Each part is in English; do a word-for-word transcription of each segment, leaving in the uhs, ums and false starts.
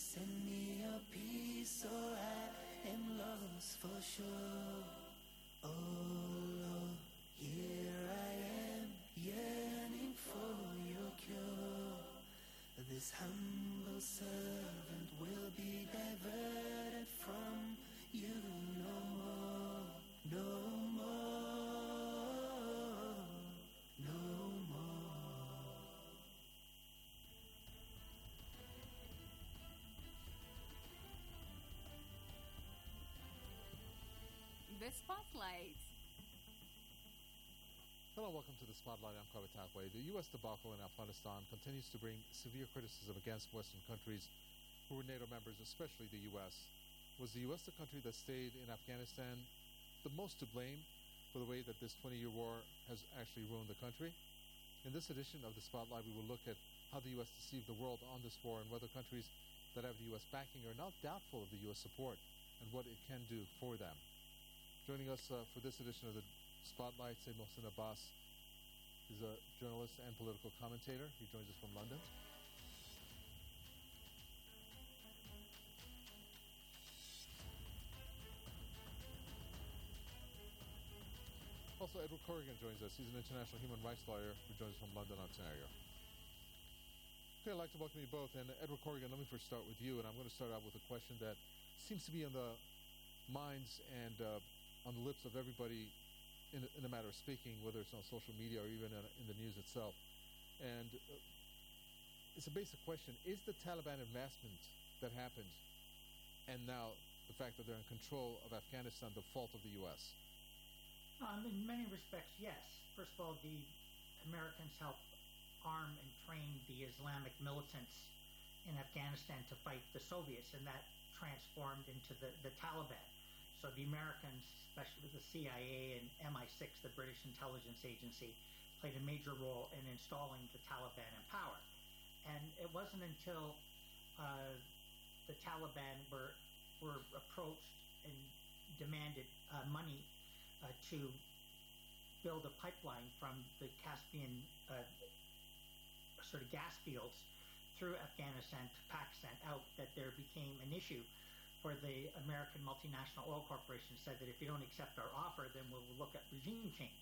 send me a piece or I am lost for sure. Oh Lord, here I am yearning for your cure. This humble servant will be diverted from you no more, no more, no more. The Spotlight. Hello, welcome to the Spotlight. I'm Kaveh Takwe. The U S debacle in Afghanistan continues to bring severe criticism against Western countries who were NATO members, especially the U S. Was the U S the country that stayed in Afghanistan the most to blame for the way that this twenty-year war has actually ruined the country? In this edition of the Spotlight, we will look at how the U S deceived the world on this war and whether countries that have the U S backing are not doubtful of the U S support and what it can do for them. Joining us uh, for this edition of the Spotlight, Sayyid Mohsin Abbas is a journalist and political commentator. He joins us from London. Also, Edward Corrigan joins us. He's an international human rights lawyer who joins us from London, Ontario. Okay, I'd like to welcome you both. And Edward Corrigan, let me first start with you. And I'm going to start out with a question that seems to be on the minds and uh, on the lips of everybody in, in a matter of speaking, whether it's on social media or even in, in the news itself. And uh, it's a basic question. Is the Taliban investment that happened and now the fact that they're in control of Afghanistan the fault of the U S? Um, in many respects, yes. First of all, the Americans helped arm and train the Islamic militants in Afghanistan to fight the Soviets, and that transformed into the, the Taliban. So the Americans, especially the C I A and M I six, the British intelligence agency, played a major role in installing the Taliban in power. And it wasn't until uh, the Taliban were were approached and demanded uh, money uh, to build a pipeline from the Caspian uh, sort of gas fields through Afghanistan to Pakistan out, that there became an issue where the American multinational oil corporation said that if you don't accept our offer, then we'll look at regime change.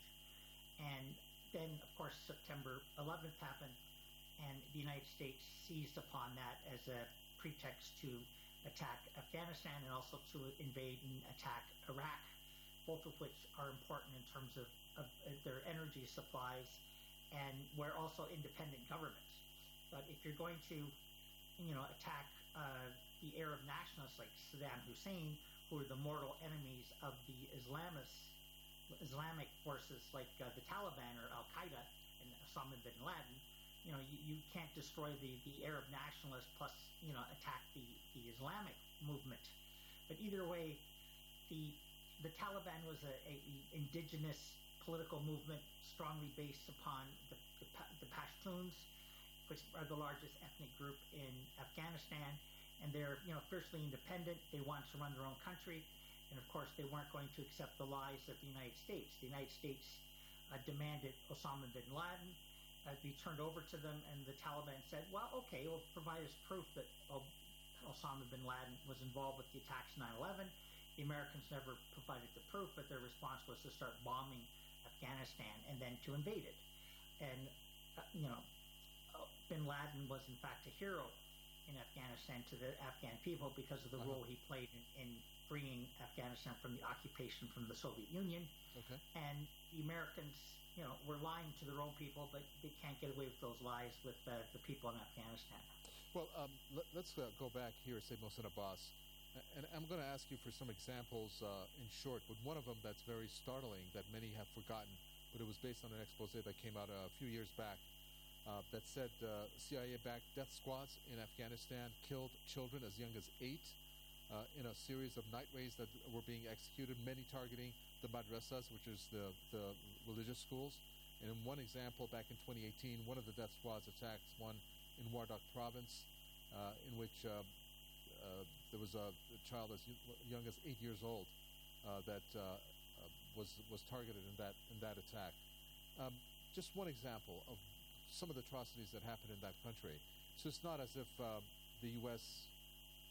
And then, of course, September eleventh happened, and the United States seized upon that as a pretext to attack Afghanistan and also to invade and attack Iraq, both of which are important in terms of, of their energy supplies and we're also independent governments. But if you're going to, you know, attack uh, the Arab nationalists like Saddam Hussein, who are the mortal enemies of the Islamists, Islamic forces like uh, the Taliban or Al Qaeda and Osama bin Laden, you know, you, you can't destroy the, the Arab nationalists plus, you know, attack the, the Islamic movement. But either way, the the Taliban was a, a indigenous political movement strongly based upon the, the, the Pashtuns, which are the largest ethnic group in Afghanistan, and they're, you know, fiercely independent. They wanted to run their own country, and of course they weren't going to accept the lies of the United States. The United States uh, demanded Osama bin Laden uh, be turned over to them, and the Taliban said, well, okay, we'll provide us proof that oh, Osama bin Laden was involved with the attacks nine eleven. The Americans never provided the proof, but their response was to start bombing Afghanistan and then to invade it. And, uh, you know, uh, bin Laden was in fact a hero in Afghanistan to the Afghan people because of the uh-huh. role he played in, in freeing Afghanistan from the occupation from the Soviet Union. Okay. And the Americans, you know, were lying to their own people, but they can't get away with those lies with uh, the people in Afghanistan. Well, um, let, let's uh, go back here, Sayyid Mohsin Abbas. And I'm going to ask you for some examples uh, in short, but one of them that's very startling that many have forgotten, but it was based on an expose that came out a few years back uh, that said uh, C I A-backed death squads in Afghanistan killed children as young as eight uh, in a series of night raids that were being executed, many targeting the madrasas, which is the, the religious schools. And in one example, back in twenty eighteen, one of the death squads attacked one in Wardak province uh, in which uh, Uh, there was a, a child as young as eight years old uh, that uh, uh, was was targeted in that in that attack. Um, just one example of some of the atrocities that happened in that country. So it's not as if uh, the U S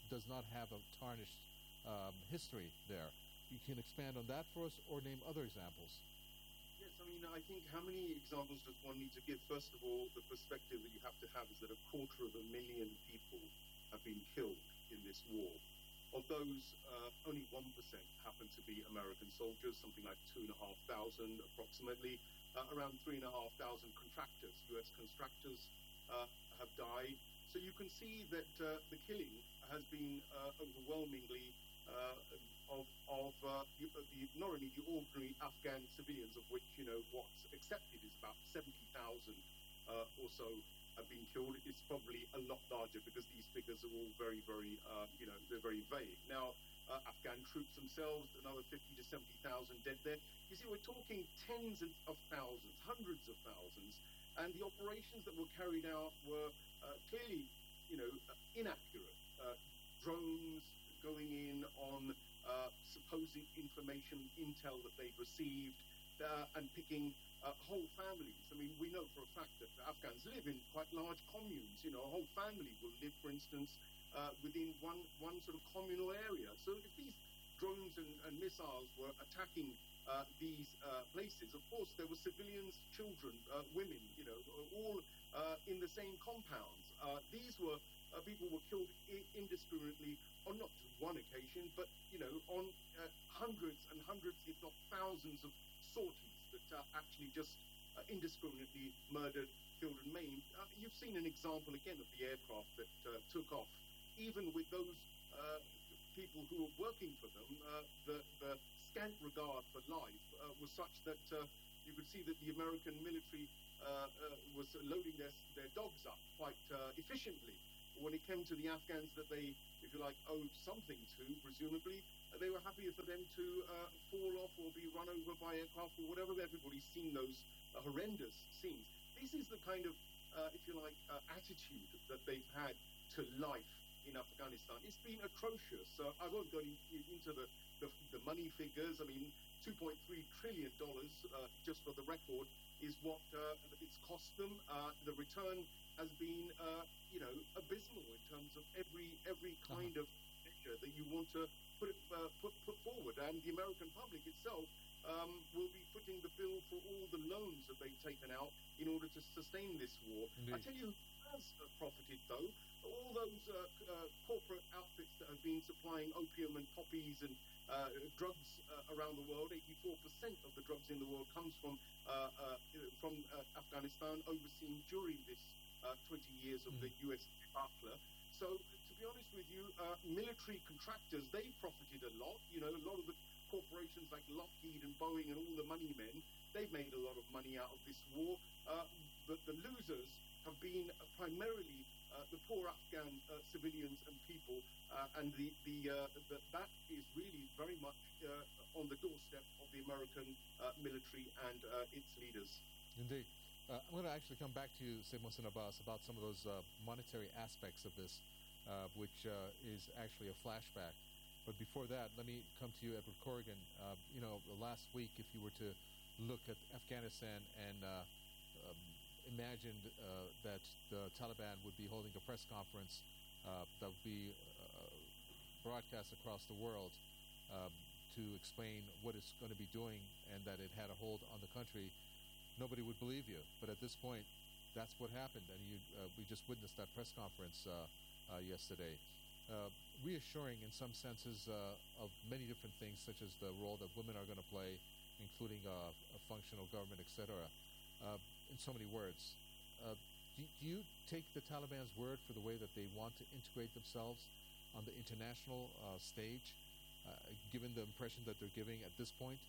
does not have a tarnished um, history there. You can expand on that for us, or name other examples. Yes, I mean, I think how many examples does one need to give? First of all, the perspective that you have to have is that a quarter of a million people have been killed in this war. Of those, uh, only one percent happen to be American soldiers, something like two and a half thousand approximately. Uh, around three and a half thousand contractors, U S constructors, uh, have died. So you can see that uh, the killing has been uh, overwhelmingly uh, of, of uh, the, the, not only the ordinary Afghan civilians, of which, you know, what's accepted is about seventy thousand uh, or so have been killed. It's probably a lot larger because these figures are all very, very, uh, you know, they're very vague. Now, uh, Afghan troops themselves, another fifty to seventy thousand dead there. You see, we're talking tens of thousands, hundreds of thousands, and the operations that were carried out were uh, clearly, you know, uh, inaccurate. Uh, drones going in on uh, supposed information, intel that they've received, uh, and picking uh, whole families. I mean, we know for a fact that the Afghans live in quite large communes. You know, a whole family will live, for instance, uh, within one, one sort of communal area. So if these drones and, and missiles were attacking uh, these uh, places, of course, there were civilians, children, uh, women, you know, all uh, in the same compounds. Uh, these were, uh, people were killed I- indiscriminately on not just one occasion, but, you know, on uh, hundreds and hundreds, if not thousands of sorties that uh, actually just uh, indiscriminately murdered, killed and maimed. Uh, you've seen an example again of the aircraft that uh, took off. Even with those uh, people who were working for them, uh, the, the scant regard for life uh, was such that uh, you could see that the American military uh, uh, was loading their, their dogs up quite uh, efficiently. When it came to the Afghans that they, if you like, owed something to, presumably, uh, they were happy for them to uh, fall off or be run over by aircraft or whatever. Everybody's seen those uh, horrendous scenes. This is the kind of, uh, if you like, uh, attitude that they've had to life in Afghanistan. It's been atrocious. So I won't go in, in, into the, the, the money figures. I mean, two point three trillion dollars, uh, just for the record, is what uh, it's cost them. Uh, the return has been, uh, you know, abysmal in terms of every every kind uh-huh. of measure that you want to put, it, uh, put put forward. And the American public itself um, will be footing the bill for all the loans that they've taken out in order to sustain this war. Indeed. I tell you who has uh, profited, though. All those uh, uh, corporate outfits that have been supplying opium and poppies and uh, drugs uh, around the world. eighty-four percent of the drugs in the world comes from uh, uh, from uh, Afghanistan, overseen during this uh, twenty years of mm. the U S debacle. So, to be honest with you, uh, military contractors, they profited a lot. You know, a lot of the corporations like Lockheed and Boeing and all the money men, they've made a lot of money out of this war. Uh, but the losers have been uh, primarily uh, the poor Afghan uh, civilians and people, uh, and the, the, uh, the that is really very much uh, on the doorstep of the American uh, military and uh, its leaders. Indeed. Uh, I'm going to actually come back to you, Sayyid Mohsin Abbas, about some of those uh, monetary aspects of this, uh, which uh, is actually a flashback. But before that, let me come to you, Edward Corrigan. Uh, you know, last week, if you were to look at Afghanistan and uh, um, imagined uh, that the Taliban would be holding a press conference uh, that would be uh, broadcast across the world um, to explain what it's going to be doing and that it had a hold on the country, nobody would believe you. But at this point, that's what happened, and you, uh, we just witnessed that press conference uh, uh, yesterday. Uh, reassuring in some senses uh, of many different things, such as the role that women are going to play, including uh, a functional government, et cetera, uh, in so many words. Uh, do, do you take the Taliban's word for the way that they want to integrate themselves on the international uh, stage, uh, given the impression that they're giving at this point?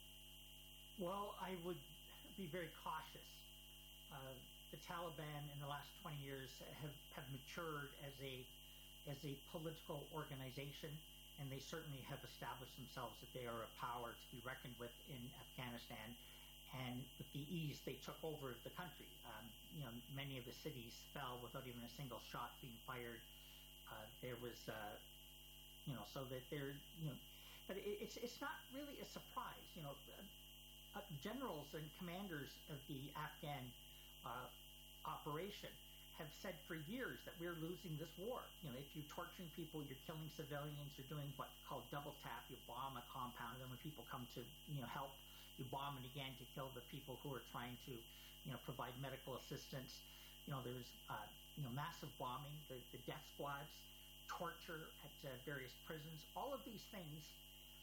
Well, I would be very cautious. Uh, the Taliban in the last twenty years have, have matured as a as a political organization, and they certainly have established themselves that they are a power to be reckoned with in Afghanistan. And with the ease they took over the country, um, you know, many of the cities fell without even a single shot being fired. Uh, there was, uh, you know, so that they're, you know, but it, it's it's not really a surprise. You know, uh, generals and commanders of the Afghan uh, operation have said for years that we're losing this war. You know, if you're torturing people, you're killing civilians, you're doing what's called double tap. You bomb a compound, and then when people come to, you know, help, you bomb it again to kill the people who are trying to, you know, provide medical assistance. You know, there's, uh, you know, massive bombing, the, the death squads, torture at uh, various prisons. All of these things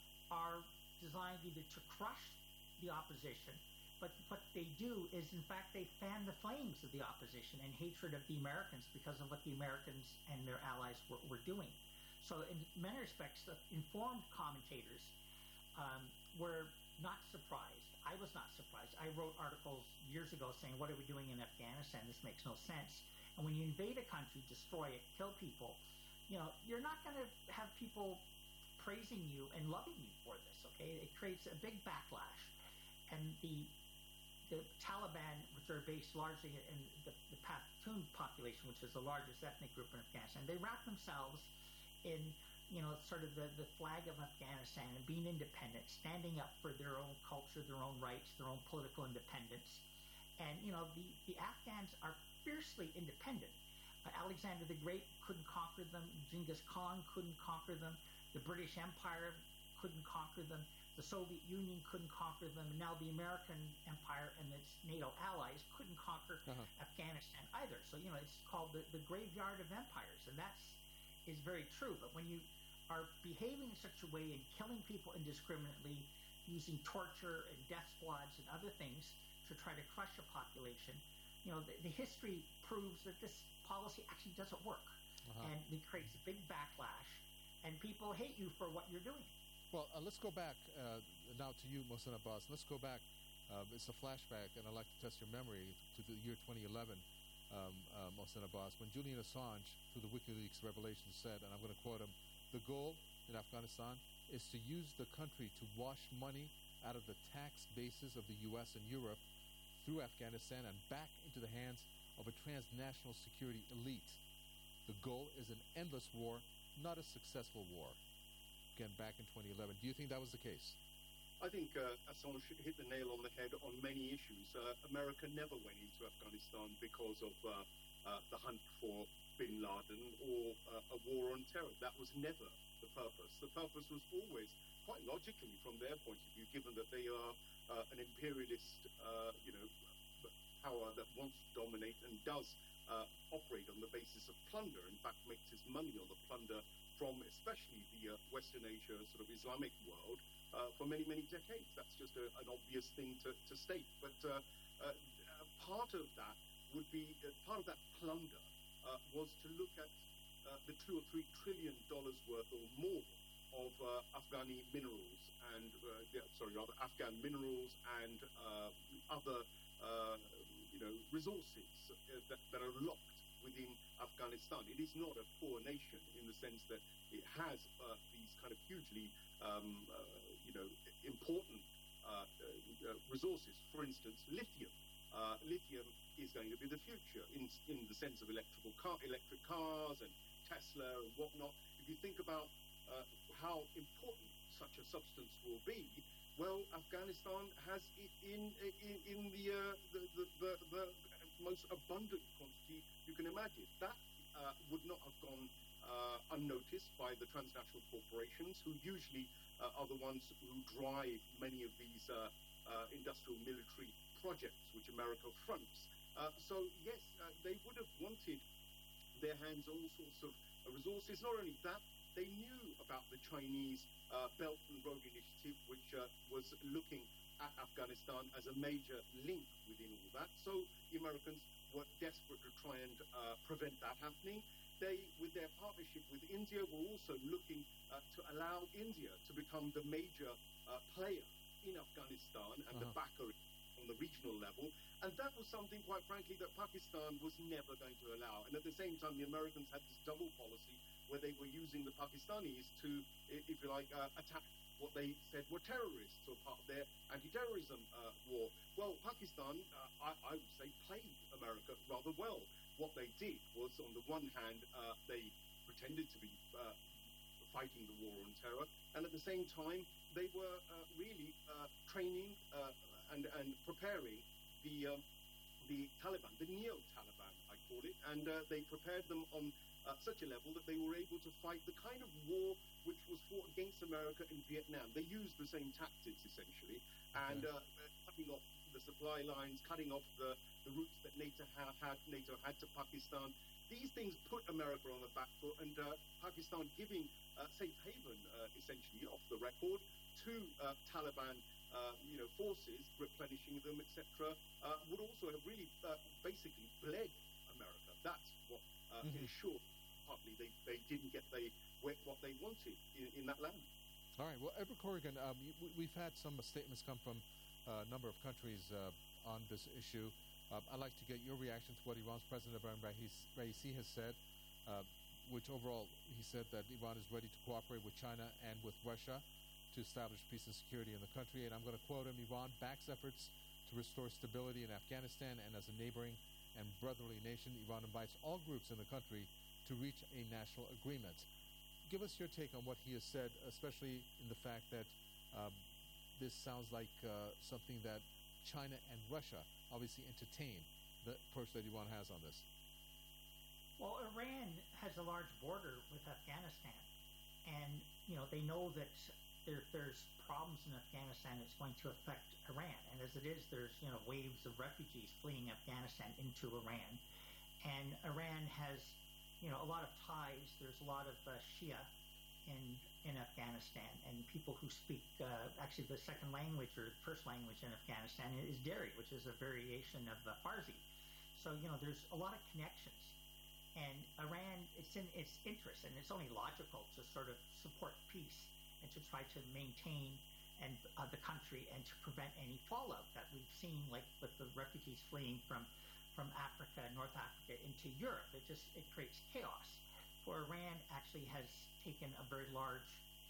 are designed either to crush the opposition, but what they do is, in fact, they fan the flames of the opposition and hatred of the Americans because of what the Americans and their allies were, were doing. So in many respects, the informed commentators um, were not surprised. I was not surprised. I wrote articles years ago saying, what are we doing in Afghanistan? This makes no sense. And when you invade a country, destroy it, kill people, you know, you're not going to have people praising you and loving you for this, okay? It creates a big backlash. And the the Taliban, which are based largely in the, the Pashtun population, which is the largest ethnic group in Afghanistan, they wrap themselves in, you know, sort of the, the flag of Afghanistan and being independent, standing up for their own culture, their own rights, their own political independence. And, you know, the, the Afghans are fiercely independent. Uh, Alexander the Great couldn't conquer them. Genghis Khan couldn't conquer them. The British Empire couldn't conquer them. The Soviet Union couldn't conquer them, and now the American Empire and its NATO allies couldn't conquer Uh-huh. Afghanistan either. So, you know, it's called the, the graveyard of empires, and that's is very true. But when you are behaving in such a way and killing people indiscriminately, using torture and death squads and other things to try to crush a population, you know, the, the history proves that this policy actually doesn't work. Uh-huh. And it creates a big backlash, and people hate you for what you're doing. Well, uh, let's go back uh, now to you, Mohsen Abbas. Let's go back. Uh, it's a flashback, and I'd like to test your memory to the year twenty eleven, um, uh, Mohsen Abbas, when Julian Assange, through the WikiLeaks revelations, said, and I'm going to quote him, "The goal in Afghanistan is to use the country to wash money out of the tax bases of the U S and Europe through Afghanistan and back into the hands of a transnational security elite. The goal is an endless war, not a successful war." Again, back in twenty eleven. Do you think that was the case? I think uh, Assange hit the nail on the head on many issues. Uh, America never went into Afghanistan because of uh, uh, the hunt for bin Laden or uh, a war on terror. That was never the purpose. The purpose was always, quite logically from their point of view, given that they are uh, an imperialist, uh, you know, power that wants to dominate and does uh, operate on the basis of plunder. In fact, makes its money on the plunder from especially the uh, Western Asia sort of Islamic world uh, for many, many decades. That's just a, an obvious thing to, to state. But uh, uh, part of that would be, uh, part of that plunder uh, was to look at uh, the two or three trillion dollars worth or more of uh, Afghani minerals and, uh, yeah, sorry, rather Afghan minerals and uh, other, uh, you know, resources uh, that, that are locked within Afghanistan. It is not a poor nation in the sense that it has uh, these kind of hugely, um, uh, you know, important uh, uh, resources. For instance, lithium. Uh, lithium is going to be the future in in the sense of electrical car, electric cars and Tesla and whatnot. If you think about uh, how important such a substance will be, well, Afghanistan has it in in in the uh, the, the, the the most abundant quantity you can imagine. That uh, would not have gone uh, unnoticed by the transnational corporations, who usually uh, are the ones who drive many of these uh, uh, industrial military projects which America fronts. Uh, so yes, uh, they would have wanted their hands on all sorts of uh, resources. Not only that, they knew about the Chinese uh, Belt and Road Initiative, which uh, was looking at Afghanistan as a major link within all that. So the Americans were desperate to try and uh, prevent that happening. They, with their partnership with India, were also looking uh, to allow India to become the major uh, player in Afghanistan and Uh-huh. the backer on the regional level. And that was something, quite frankly, that Pakistan was never going to allow. And at the same time, the Americans had this double policy where they were using the Pakistanis to, i- if you like, uh, attack what they said were terrorists or part of their anti-terrorism uh, war. Well, Pakistan, uh, I, I would say, played America rather well. What they did was, on the one hand, uh, they pretended to be uh, fighting the war on terror, and at the same time, they were uh, really uh, training uh, and, and preparing the um, the Taliban, the neo-Taliban, I call it, and uh, they prepared them on uh, such a level that they were able to fight the kind of war which was fought against America in Vietnam. They used the same tactics, essentially, and uh, cutting off the supply lines, cutting off the, the routes that NATO had, had, NATO had to Pakistan. These things put America on the back foot, and uh, Pakistan giving uh, safe haven, uh, essentially, off the record, to uh, Taliban uh, you know, forces, replenishing them, et cetera, uh, would also have really uh, basically bled America. That's what uh, Mhm. ensured partly they, they didn't get they, what they wanted in, in that land. All right. Well, Edward Corrigan, um, we, we've had some statements come from uh, a number of countries uh, on this issue. Um, I'd like to get your reaction to what Iran's President Ibrahim Raisi Raisi has said, uh, which overall he said that Iran is ready to cooperate with China and with Russia to establish peace and security in the country. And I'm going to quote him: Iran backs efforts to restore stability in Afghanistan, and as a neighboring and brotherly nation, Iran invites all groups in the country to reach a national agreement. Give us your take on what he has said, especially in the fact that um, this sounds like uh, something that China and Russia obviously entertain, the approach that Iran has on this. Well, Iran has a large border with Afghanistan, and you know they know that there, there's problems in Afghanistan that's going to affect Iran, and as it is, there's you know waves of refugees fleeing Afghanistan into Iran, and Iran has you know a lot of ties. There's a lot of uh, Shia in in Afghanistan, and people who speak uh, actually the second language or first language in Afghanistan is Dari, which is a variation of uh, Farsi. So you know there's a lot of connections, and Iran, it's in its interest, and it's only logical to sort of support peace and to try to maintain and uh, the country and to prevent any fallout that we've seen, like with the refugees fleeing from from Africa, North Africa into Europe. It just it creates chaos. For Iran actually has taken a very large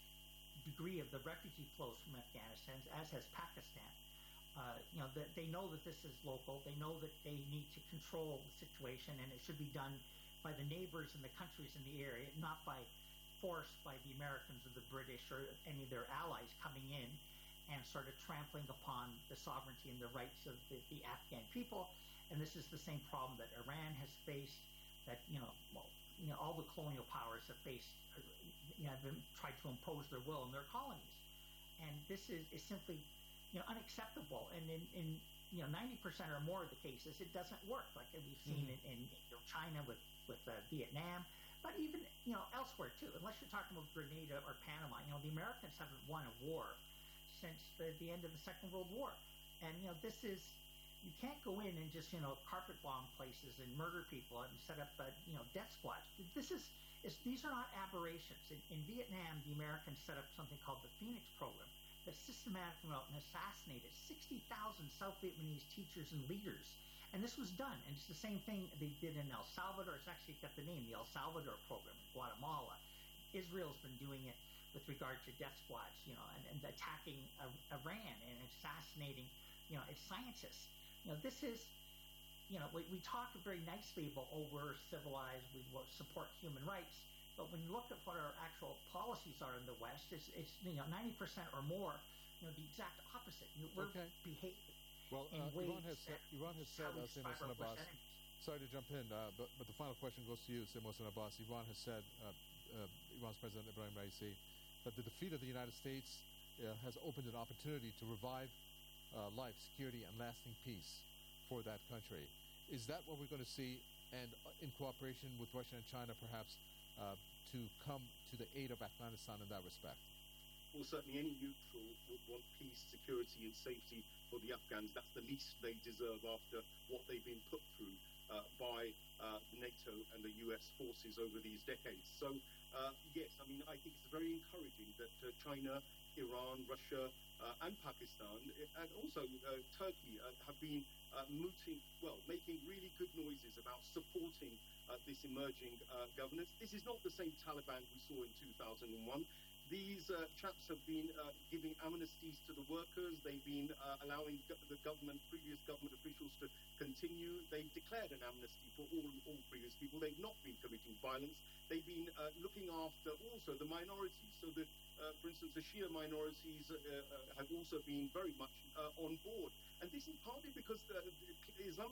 degree of the refugee flows from Afghanistan, as has Pakistan. Uh, you know, that they know that this is local. They know that they need to control the situation, and it should be done by the neighbors and the countries in the area, not by force by the Americans or the British or any of their allies coming in and sort of trampling upon the sovereignty and the rights of the, the Afghan people. And this is the same problem that Iran has faced, that, you know, well, you know, all the colonial powers have faced, you know, have been, tried to impose their will in their colonies. And this is, is simply, you know, unacceptable. And in, in, you know, ninety percent or more of the cases, it doesn't work, like we've seen mm-hmm. in, in you know, China with, with uh, Vietnam, but even, you know, elsewhere too, unless you're talking about Grenada or Panama. You know, the Americans haven't won a war since the, the end of the Second World War. And, you know, this is, you can't go in and just, you know, carpet bomb places and murder people and set up, uh, you know, death squads. This is, is, these are not aberrations. In, in Vietnam, the Americans set up something called the Phoenix Program that systematically went out and assassinated sixty thousand South Vietnamese teachers and leaders. And this was done. And it's the same thing they did in El Salvador. It's actually got the name, the El Salvador Program in Guatemala. Israel's been doing it with regard to death squads, you know, and, and attacking uh, Iran and assassinating, you know, its scientists. You know, this is, you know, we, we talk very nicely about, oh, we're civilized, we support human rights, but when you look at what our actual policies are in the West, it's, it's you know, ninety percent or more, you know, the exact opposite. You know, we're okay. behaving well, in uh, ways Iran has said, Iran has said, uh, Sayyid Mohsen Abbas, sorry to jump in, uh, but, but the final question goes to you, Sayyid Mohsen Abbas. Iran has said, uh, uh, Iran's President Ibrahim Raisi, that the defeat of the United States uh, has opened an opportunity to revive Uh, life, security, and lasting peace for that country. Is that what we're going to see, and uh, in cooperation with Russia and China, perhaps, uh, to come to the aid of Afghanistan in that respect? Well, certainly any neutral would want peace, security, and safety for the Afghans. That's the least they deserve after what they've been put through uh, by uh, NATO and the U S forces over these decades. So, uh, yes, I mean, I think it's very encouraging that uh, China, Iran, Russia, uh, and Pakistan, and also uh, Turkey, uh, have been uh, mooting, well, making really good noises about supporting uh, this emerging uh, governance. This is not the same Taliban we saw in two thousand one. These uh, chaps have been uh, giving amnesties to the workers. They've been uh, allowing go- the government, previous government officials to continue. They've declared an amnesty for all, all previous people. They've not been committing violence. They've been uh, looking after also the minorities. So that, uh, for instance, the Shia minorities uh, uh, have also been very much uh, on board. And this is partly because the, the Islamic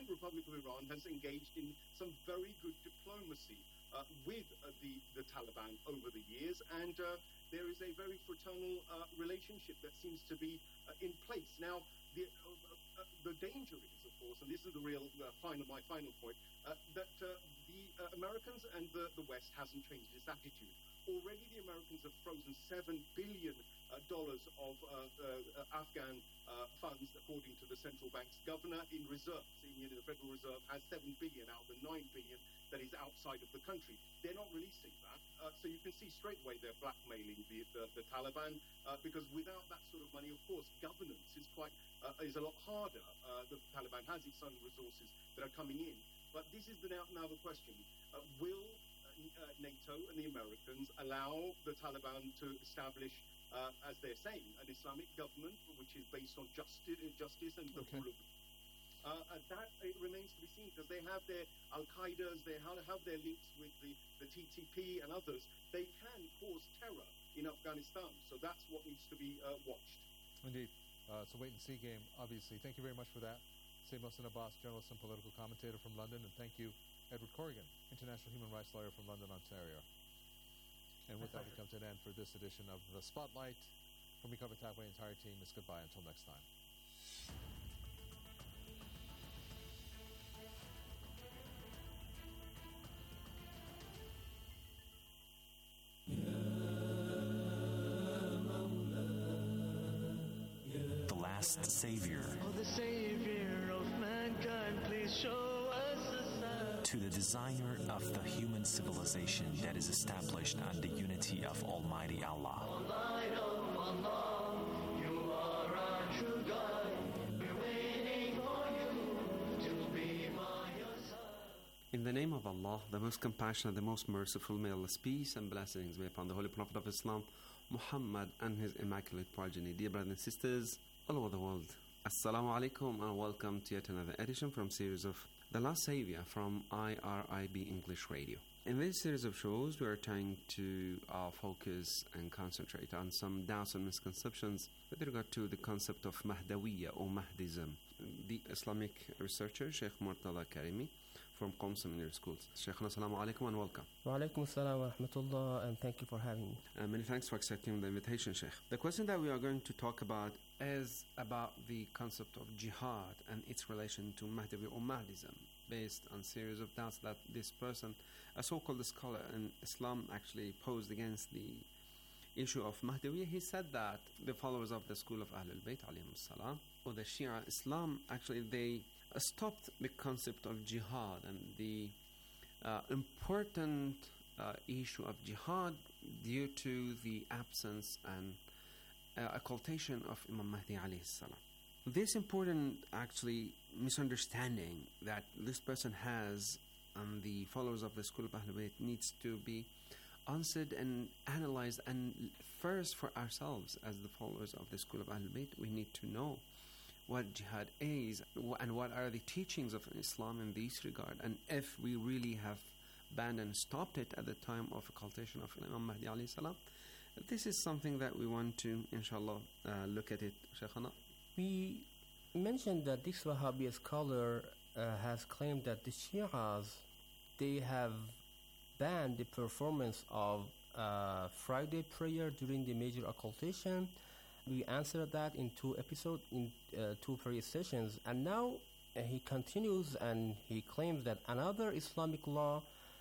Republic of Iran has engaged in some very good diplomacy uh, with uh, the, the Taliban over the years, and uh, there is a very fraternal uh, relationship that seems to be uh, in place. Now, the, uh, uh, the danger is, of course, and this is the real uh, final, my final point, uh, that uh, the uh, Americans and the, the West hasn't changed its attitude. Already the Americans have frozen seven billion dollars uh, of uh, uh, Afghan uh, funds, according to the central bank's governor, in reserves. In, you know, the Federal Reserve has seven billion dollars out of the nine billion dollars that is outside of the country. They're not releasing that. Uh, so you can see straight away they're blackmailing the, the, the Taliban, uh, because without that sort of money, of course, governance is quite uh, is a lot harder. Uh, the Taliban has its own resources that are coming in. But this is the now, now the question. Uh, will Uh, NATO and the Americans allow the Taliban to establish, uh, as they're saying, an Islamic government which is based on justice, justice and the Okay. rule of uh, uh, that it remains to be seen, because they have their Al-Qaeda's, they have, have their links with the, the T T P and others. They can cause terror in Afghanistan, so that's what needs to be uh, watched. Indeed. Uh, it's a wait-and-see game, obviously. Thank you very much for that. Sayyid Mohsin Abbas, journalist and political commentator from London, and thank you, Edward Corrigan, international human rights lawyer from London, Ontario. And with that, we come to an end for this edition of The Spotlight. From me, Cover Tagway, entire team is goodbye until next time. The last savior. Oh, the savior of mankind, please show us a sign. To the designer of the human civilization that is established on the unity of Almighty Allah. Light of Allah, you are our true God. We're waiting for you to be by your side. In the name of Allah, the most compassionate, the most merciful, may Allah's peace and blessings be upon the Holy Prophet of Islam, Muhammad, and his immaculate progeny. Dear brothers and sisters all over the world, Assalamu alaikum and welcome to yet another edition from series of The Last Savior from I R I B English Radio. In this series of shows, we are trying to uh, focus and concentrate on some doubts and misconceptions with regard to the concept of Mahdawiyya or Mahdism. The Islamic researcher, Sheikh Murtada Karimi, from Qom Seminary Schools. Sheikhna, assalamu alaikum and welcome. Wa alaikum assalam wa rahmatullah, and thank you for having me. Uh, many thanks for accepting the invitation, Sheikh. The question that we are going to talk about is about the concept of jihad and its relation to Mahdawi or Mahdism, based on series of doubts that this person, a so-called scholar in Islam, actually posed against the issue of Mahdawiyya. He said that the followers of the school of Ahlul Bayt alayhim salam, or the Shia Islam, actually they uh, stopped the concept of jihad and the uh, important uh, issue of jihad due to the absence and uh, occultation of Imam Mahdi alayhi salam. This important actually misunderstanding that this person has on the followers of the school of Ahlul Bayt needs to be answered and analyzed, and first for ourselves as the followers of the school of Ahlul Bayt, we need to know what jihad is and what are the teachings of Islam in this regard, and if we really have banned and stopped it at the time of occultation of Imam Mahdi alayhi salam. This is something that we want to, inshallah, uh, look at it, Shaykhana. We mentioned that this Wahhabi scholar uh, has claimed that the Shias, they have banned the performance of uh, Friday prayer during the major occultation. We answered that in two episodes, in uh, two previous sessions, and now uh, he continues and he claims that another Islamic law,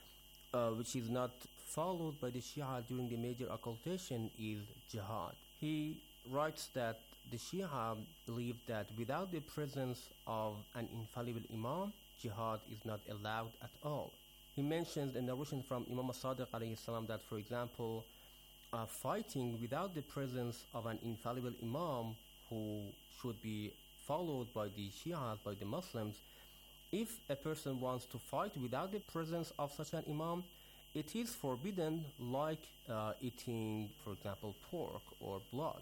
uh, which is not followed by the Shia during the major occultation, is jihad. He writes that the Shia believe that without the presence of an infallible Imam, jihad is not allowed at all. He mentions a narration from Imam Sadiq alayhi salam that, for example, uh, fighting without the presence of an infallible Imam who should be followed by the Shia, by the Muslims, if a person wants to fight without the presence of such an Imam, it is forbidden, like uh, eating, for example, pork or blood.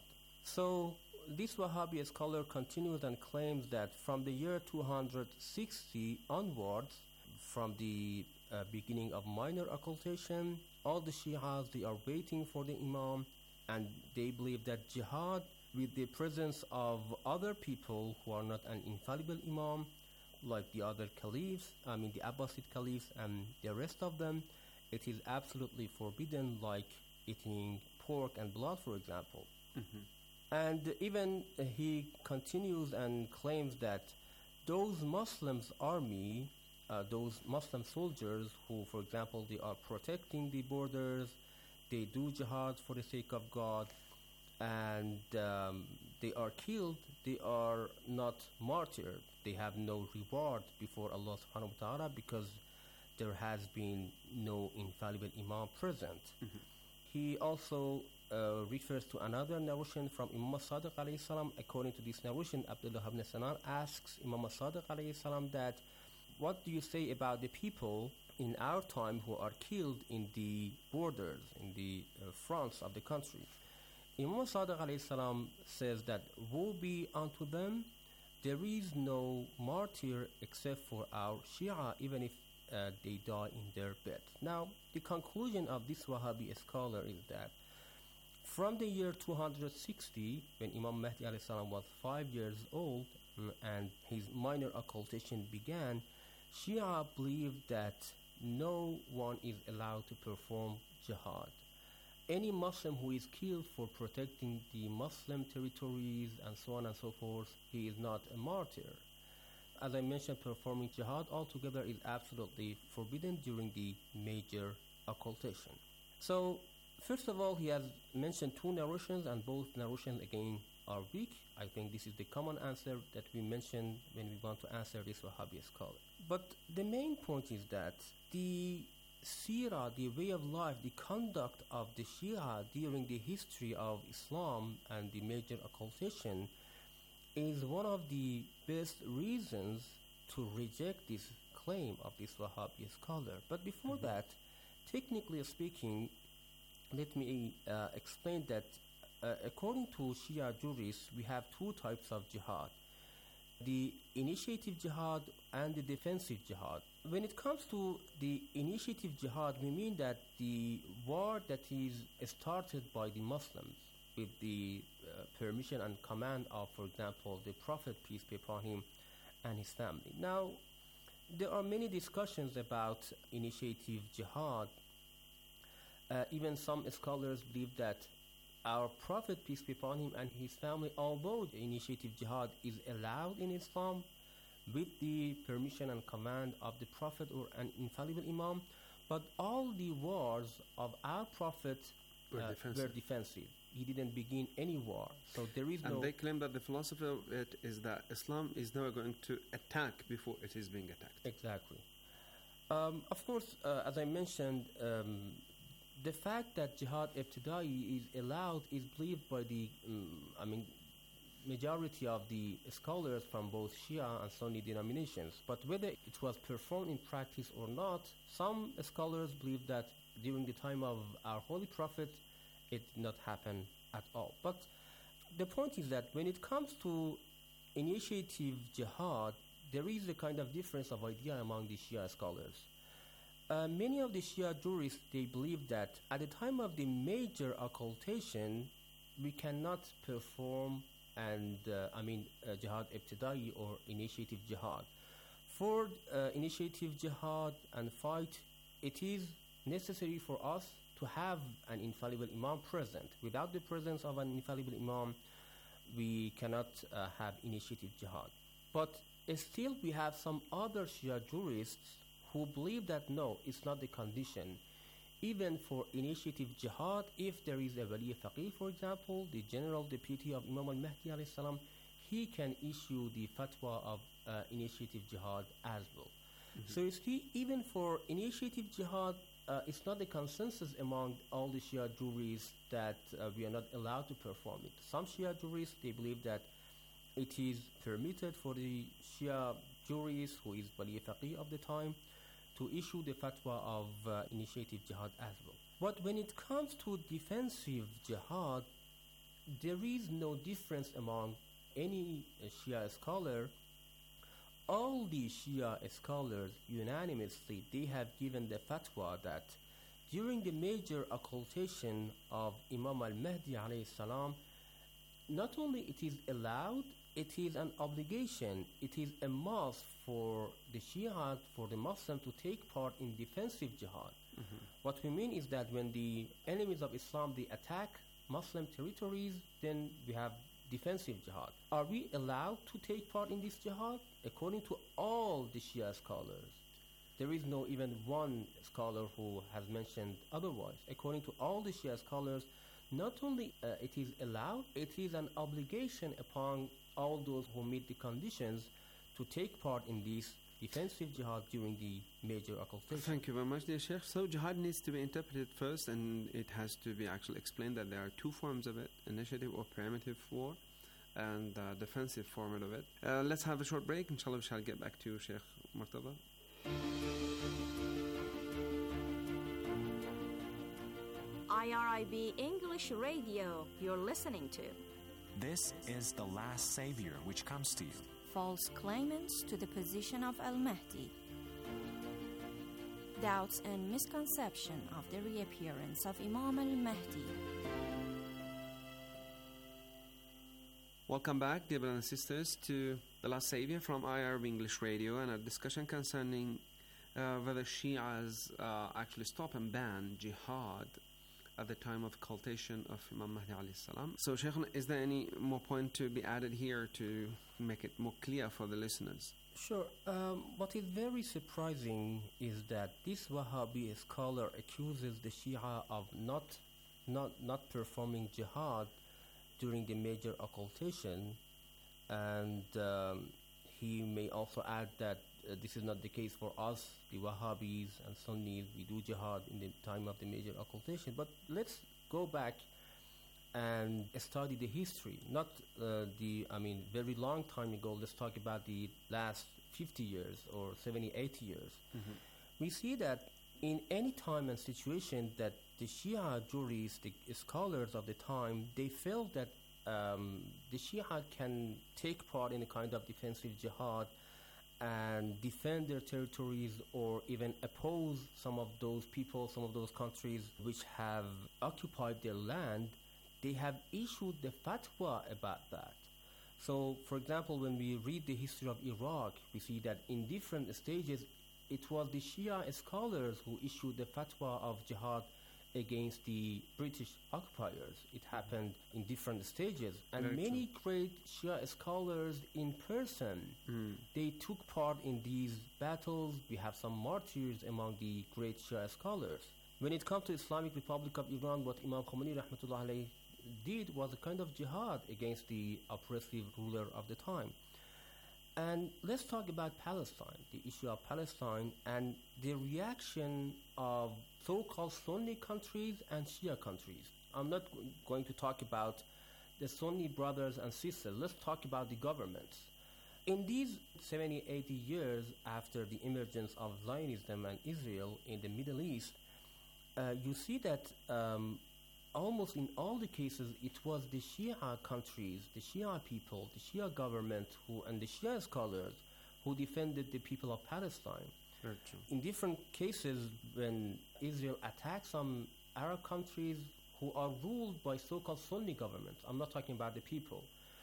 So this Wahhabi scholar continues and claims that from the year two hundred sixty onwards, from the uh, beginning of minor occultation, all the Shias, they are waiting for the Imam, and they believe that jihad with the presence of other people who are not an infallible Imam like the other caliphs, I mean the Abbasid caliphs and the rest of them, it is absolutely forbidden, like eating pork and blood, for example. Mhm. And even uh, he continues and claims that those Muslims army, uh, those Muslim soldiers who, for example, they are protecting the borders, they do jihad for the sake of God, and um, they are killed, they are not martyred. They have no reward before Allah subhanahu wa ta'ala because there has been no infallible Imam present. Mhm. He also uh, refers to another narration from Imam Sadiq alayhi salam. According to this narration, Abdullah ibn Sanar asks Imam Sadiq alayhi salam that, what do you say about the people in our time who are killed in the borders, in the uh, fronts of the country? Imam Sadiq alayhi salam says that, woe be unto them, there is no martyr except for our Shia, even if uh, they die in their bed. Now, the conclusion of this Wahhabi scholar is that from the year two hundred sixty, when Imam Mahdi alayhi salam was five years old mm, and his minor occultation began, Shia believed that no one is allowed to perform jihad. Any Muslim who is killed for protecting the Muslim territories and so on and so forth, he is not a martyr. As I mentioned, performing jihad altogether is absolutely forbidden during the major occultation. So, first of all, he has mentioned two narrations, and both narrations again are weak. I think this is the common answer that we mention when we want to answer this Wahhabi scholar. But the main point is that the Sirah, the way of life, the conduct of the Shia during the history of Islam and the major occultation is one of the best reasons to reject this claim of this Wahhabi scholar. But before Mm-hmm. that, technically speaking, let me uh, explain that uh, according to Shia jurists, we have two types of jihad: the initiative jihad and the defensive jihad. When it comes to the initiative jihad, we mean that the war that is started by the Muslims with the uh, permission and command of, for example, the Prophet, peace be upon him, and his family. Now, there are many discussions about initiative jihad. Uh, even some scholars believe that our Prophet, peace be upon him, and his family, although the initiative jihad is allowed in Islam with the permission and command of the Prophet or an infallible Imam, but all the wars of our Prophet Were uh, defensive. were defensive. He didn't begin any war, so there is And no. they claim that the philosophy of it is that Islam is never going to attack before it is being attacked. Exactly. Um, of course, uh, as I mentioned, um, the fact that jihad ibtidai is allowed is believed by the, um, I mean, majority of the scholars from both Shia and Sunni denominations. But whether it was performed in practice or not, some scholars believe that during the time of our Holy Prophet, it did not happen at all. But the point is that when it comes to initiative jihad, there is a kind of difference of idea among the Shia scholars. Uh, many of the Shia jurists, they believe that at the time of the major occultation, we cannot perform and uh, I mean uh, jihad ibtidai or initiative jihad. For uh, initiative jihad and fight, it is necessary for us to have an infallible Imam present. Without the presence of an infallible Imam, we cannot uh, have initiative jihad. But uh, still we have some other Shia jurists who believe that no, it's not the condition. Even for initiative jihad, if there is a wali faqih, for example, the general deputy of Imam al-Mahdi alayhi salam, he can issue the fatwa of uh, initiative jihad as well. Mm-hmm. So you see, even for initiative jihad, uh, it's not the consensus among all the Shia jurists that uh, we are not allowed to perform it. Some Shia jurists, they believe that it is permitted for the Shia jurists, who is wali faqih of the time, to issue the fatwa of uh, initiative jihad as well. But when it comes to defensive jihad, there is no difference among any uh, Shia scholar. All the Shia scholars unanimously, they have given the fatwa that during the major occultation of Imam al-Mahdi alayhi salam, not only it is allowed, it is an obligation, it is a must for the Shia, for the Muslim to take part in defensive jihad. Mhm. What we mean is that when the enemies of Islam, they attack Muslim territories, then we have defensive jihad. Are we allowed to take part in this jihad? According to all the Shia scholars, there is no even one scholar who has mentioned otherwise. According to all the Shia scholars, not only uh, it is allowed, it is an obligation upon all those who meet the conditions to take part in this defensive jihad during the major occultation. Thank you very much, dear Sheikh. So jihad needs to be interpreted first, and it has to be actually explained that there are two forms of it: initiative or primitive war, and uh, defensive form of it. Uh, let's have a short break. Inshallah, we shall get back to you, Sheikh Murtada. I R I B English Radio, you're listening to. This is The Last Savior, which comes to you. False claimants to the position of Al-Mahdi. Doubts and misconception of the reappearance of Imam Al-Mahdi. Welcome back, dear brothers and sisters, to The Last Savior from I R B English Radio, and a discussion concerning uh, whether Shias uh, actually stop and ban jihad at the time of occultation of Imam Mahdi alayhi salam. So, Shaykh, is there any more point to be added here to make it more clear for the listeners? Sure. Um, what is very surprising is that this Wahhabi scholar accuses the Shia of not, not, not performing jihad during the major occultation, and um, he may also add that uh, this is not the case for us, the Wahhabis and Sunnis. We do jihad in the time of the major occultation. But let's go back and study the history, not uh, the, I mean, very long time ago. Let's talk about the last fifty years or seventy, eighty years. Mm-hmm. We see that in any time and situation that the Shia jurists, the scholars of the time, they felt that um, the Shia can take part in a kind of defensive jihad and defend their territories, or even oppose some of those people, some of those countries which have occupied their land. They have issued the fatwa about that. So, for example, when we read the history of Iraq, we see that in different stages, it was the Shia scholars who issued the fatwa of jihad against the British occupiers. It happened in different stages, and Very many great Shia scholars in person, Mm. they took part in these battles. We have some martyrs among the great Shia scholars. When it comes to Islamic Republic of Iran, what Imam Khomeini rahmatullah alayhi did was a kind of jihad against the oppressive ruler of the time. And let's talk about Palestine, the issue of Palestine, and the reaction of so-called Sunni countries and Shia countries. I'm not g- going to talk about the Sunni brothers and sisters. Let's talk about the governments. In these seventy, eighty years after the emergence of Zionism and Israel in the Middle East, uh, you see that um, almost in all the cases, it was the Shia countries, the Shia people, the Shia government, who and the Shia scholars who defended the people of Palestine. Very true. In different cases, when Israel attacked some Arab countries who are ruled by so-called Sunni governments, I'm not talking about the people.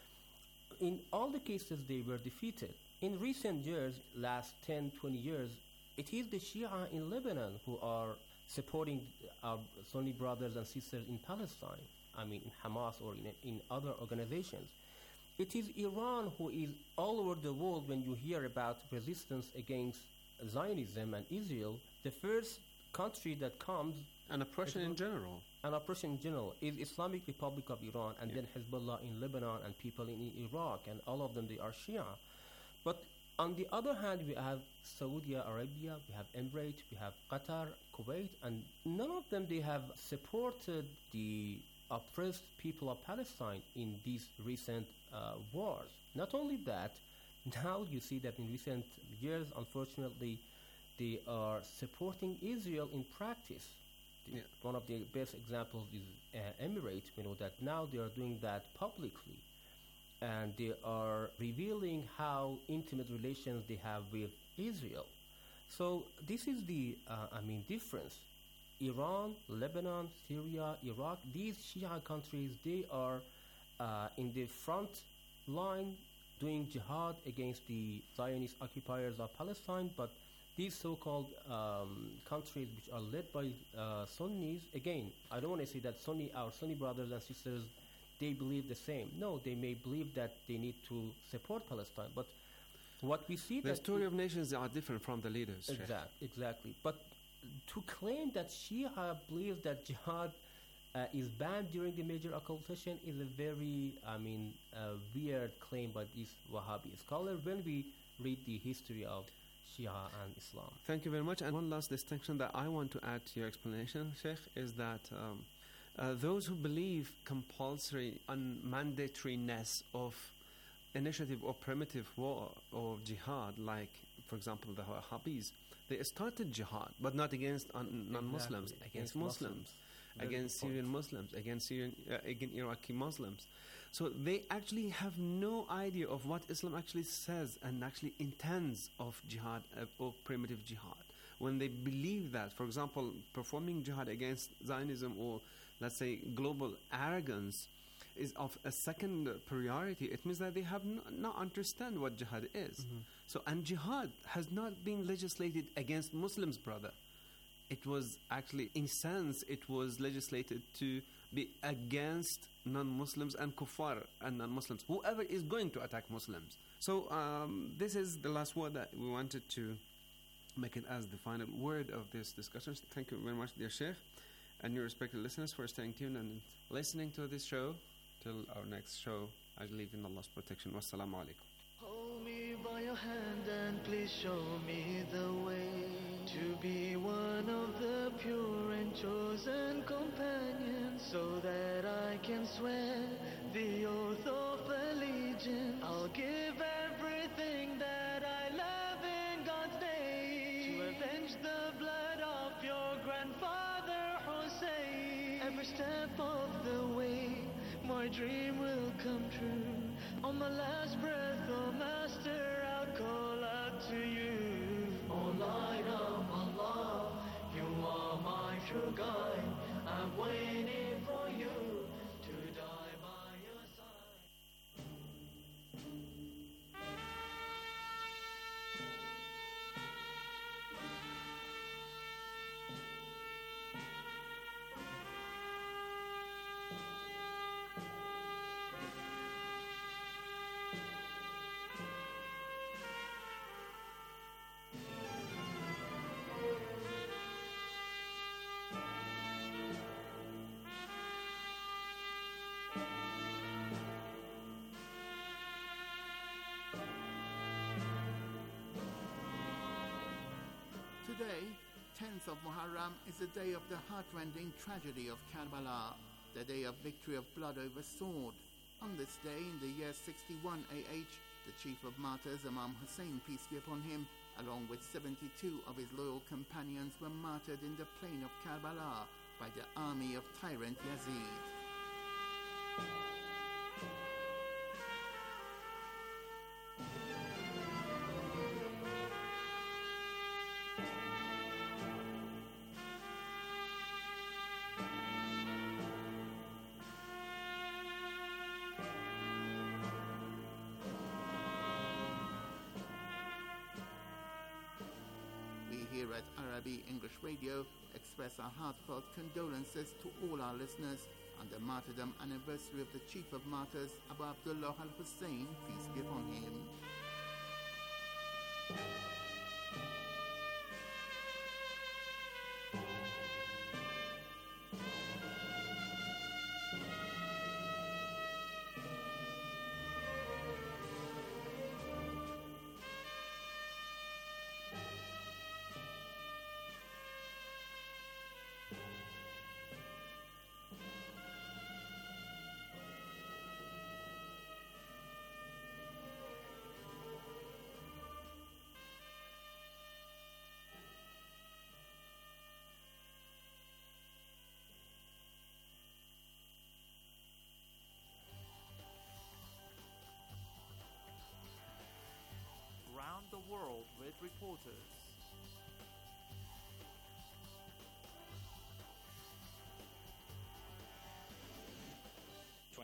In all the cases, they were defeated. In recent years, last ten, twenty years, it is the Shia in Lebanon who are supporting our Sunni brothers and sisters in Palestine, I mean in Hamas or in, in other organizations. It is Iran who is all over the world, when you hear about resistance against Zionism and Israel, the first country that comes, And oppression in general. an oppression in general, is Islamic Republic of Iran, and Yeah. then Hezbollah in Lebanon, and people in Iraq, and all of them, they are Shia. But on the other hand, we have Saudi Arabia, we have Emirates, we have Qatar, Kuwait, and none of them, they have supported the oppressed people of Palestine in these recent uh, wars. Not only that, now you see that in recent years, unfortunately, they are supporting Israel in practice. The- Yeah. One of the best examples is uh, Emirates. We know that now they are doing that publicly, and they are revealing how intimate relations they have with Israel. So this is the, uh, I mean, difference. Iran, Lebanon, Syria, Iraq, these Shia countries, they are uh, in the front line doing jihad against the Zionist occupiers of Palestine, but these so-called um, countries which are led by uh, Sunnis, again, I don't want to say that Sunni, our Sunni brothers and sisters, they believe the same. No, they may believe that they need to support Palestine, but what we see The that story it- of nations are different from the leaders. Sheikh. Exact, exactly. But to claim that Shia believes that jihad uh, is banned during the major occultation is a very, I mean, uh, weird claim by these Wahhabi scholars when we read the history of Shia and Islam. Thank you very much. And one last distinction that I want to add to your explanation, Sheikh, is that um, uh, those who believe compulsory and mandatoriness of initiative or primitive war or jihad, like, for example, the Wahhabis, they started jihad, but not against un- non-Muslims, Exactly, against Muslims, Very against good point. Syrian Muslims, against Syrian, uh, against Iraqi Muslims. So they actually have no idea of what Islam actually says and actually intends of jihad, uh, of primitive jihad. When they believe that, for example, performing jihad against Zionism or, let's say, global arrogance is of a second priority, it means that they have n- not understand what jihad is. So, and jihad has not been legislated against Muslims, brother. It was actually, in sense, it was legislated to be against non-Muslims and kuffar and non-Muslims, whoever is going to attack Muslims. So um, this is the last word that we wanted to make it as the final word of this discussion. Thank you very much, dear Sheikh, and your respected listeners for staying tuned and listening to this show. Till our next show, I leave in Allah's protection. Wassalamu alaikum. Hold me by your hand and please show me the way to be one of the pure and chosen companions, so that I can swear the oath of allegiance. I'll give everything that I love in God's name to avenge the blood of your grandfather Hussein. Every step of the way, my dream will come true. On my last breath, oh Master, I'll call out to you. Oh light of Allah, you are my true guide. I'm waiting for you to die by your side. Today, tenth of Muharram, is the day of the heartrending tragedy of Karbala, the day of victory of blood over sword. On this day, in the year sixty-one A H, the chief of martyrs, Imam Hussein, peace be upon him, along with seventy-two of his loyal companions, were martyred in the plain of Karbala by the army of tyrant Yazid. We here at Arabi English Radio express our heartfelt condolences to all our listeners on the martyrdom anniversary of the Chief of Martyrs, Abu Abdullah al-Hussein, peace be upon him. Round the world with reporters.